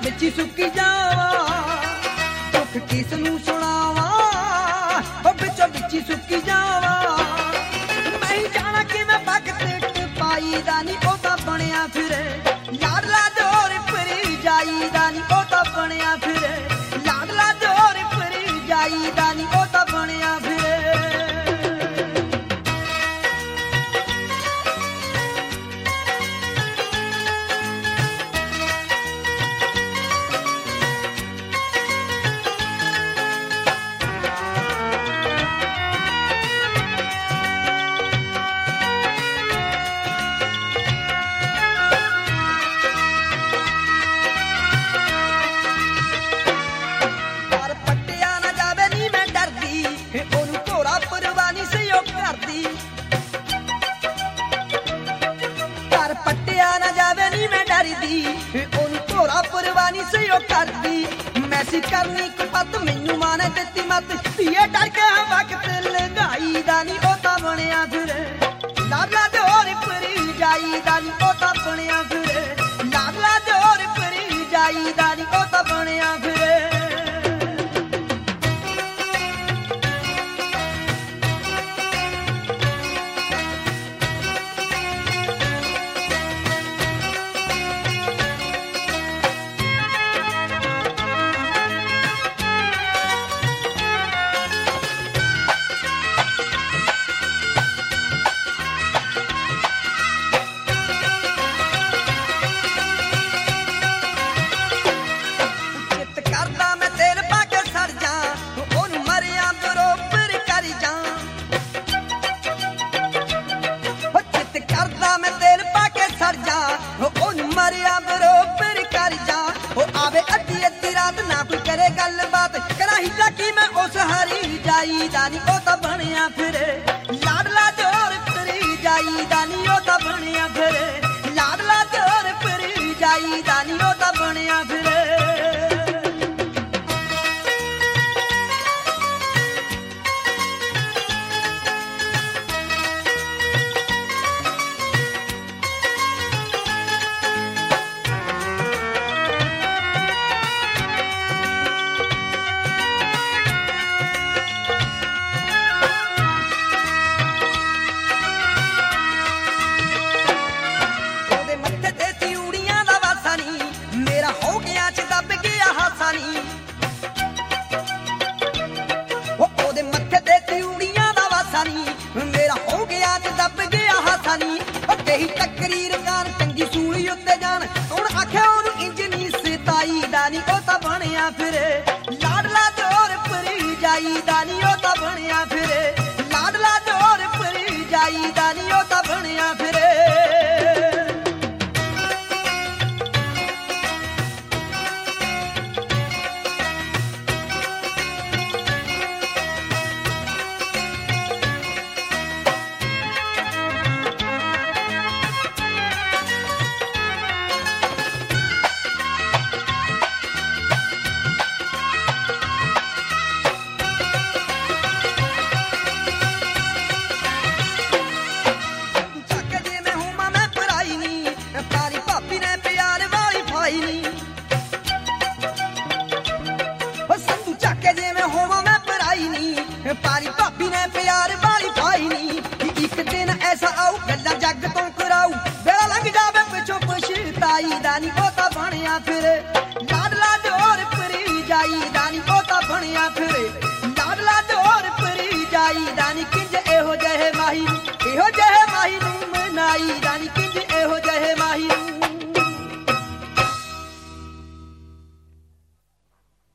ਵਿੱਚ ਹੀ ਸੁੱਕੀ ਜਾਵਾਂ, ਦੁੱਖ ਕਿਸ ਨੂੰ ਸੁਣਾਵਾਂ, ਉਹ ਵਿੱਚੋਂ ਵਿੱਚ ਹੀ ਸੁੱਕੀ ਜਾਵਾਂ। ਮੈਂ ਹੀ ਜਾਣਾ ਕਿਵੇਂ ਵਕਤ ਟਪਾਈਦਾ ਨੀ, ਉਹ ਤਾਂ ਬਣਿਆ ਫਿਰੇ ਲਾਡਲਾ ਜੋਰ ਪਰੀ ਜਾਈਦਾ ਨੀ, ਉਹ ਤਾਂ ਬਣਿਆ ਫਿਰੇ ਲਾਡਲਾ ਜੋਰ ਪਰੀ ਜਾਈਦਾ ਨੀ, ਉਹ ਤਾਂ ਬਣਿਆ ਫਿਰੇ। ਉਹਨੂੰ ਭੋਰਾ ਪਰਵਾਨੀ ਸੀ ਉਹ ਕਰਦੀ, ਮੈਂ ਸੀ ਕਰਨੀ ਕੁਪੱਤ ਮੈਨੂੰ ਮਾਨੇ ਦਿੱਤੀ ਮੱਤ, ਧੀਏ ਡਰ ਕੇ ਵਕਤ ਲਗਾਈਦਾ ਨੀ, ਉਹ ਤਾਂ ਬਣਿਆ ਫਿਰੇ ਲਾਡਲਾ ਜੋਰ ਪਰੀ ਜਾਈਦਾ ਨੀ, ਉਹ ਤਾਂ ਬਣਿਆ ਫਿਰੇ ਲਾਡਲਾ ਜੋਰ ਪਰੀ ਜਾਈਦਾ ਨੀ, ਉਹ ਤਾਂ ਬਣਿਆ ਫਿਰੇ। ਜਾਈਦਾ ਨੀ, ਉਹ ਤਾਂ ਬਣਿਆ ਫਿਰੇ ਲਾਡਲਾ ਜੋਰ ਪਰੀ ਜਾਈਦਾ ਨੀ, ਉਹ ਤਾਂ ਬਣਿਆ ਫਿਰੇ ਲਾਡਲਾ ਜੋਰ ਪਰੀ ਜਾਈਦਾ ਨੀ, ਉਹ ਤਾਂ ਬਣਿਆ ਫਿਰੇ। ਤਕਰੀਰ ਜਾਣ ਚੰਗੀ ਸੂਲੀ ਉੱਤੇ ਜਾਣ, ਹੁਣ ਆਖਿਆ ਉਹਨੂੰ ਇੰਜ ਨੀ ਸਤਾਈਦਾ ਨੀ, ਉਹ ਤਾਂ ਬਣਿਆ ਫਿਰੇ ਲਾਡਲਾ ਜੋਰ ਪਰੀ ਜਾਈਦਾ ਨੀ, ਉਹ ਤਾਂ ਬਣਿਆ ਫਿਰੇ ਲਾਡਲਾ ਜੋਰ ਪਰੀ ਜਾਈਦਾ ਨੀ, ਉਹ ਤਾਂ ਬਣਿਆ ਫਿਰੇ। ਪਾਰੀ ਭਾਬੀ ਨੇ ਪਿਆਰ ਵਾਲੀ ਪਾਈ ਨੀ, ਇੱਕ ਦਿਨ ਐਸਾ ਆਊ ਗੱਲਾਂ ਜੱਗ ਤੋਂ ਕਰਾਊ, ਵੇਲਾ ਲੰਘ ਜਾਵੇ ਪਿੱਛੋਂ ਪਛਤਾਈਦਾ ਨੀ, ਉਹ ਤਾਂ ਬਣਿਆ ਫਿਰੇ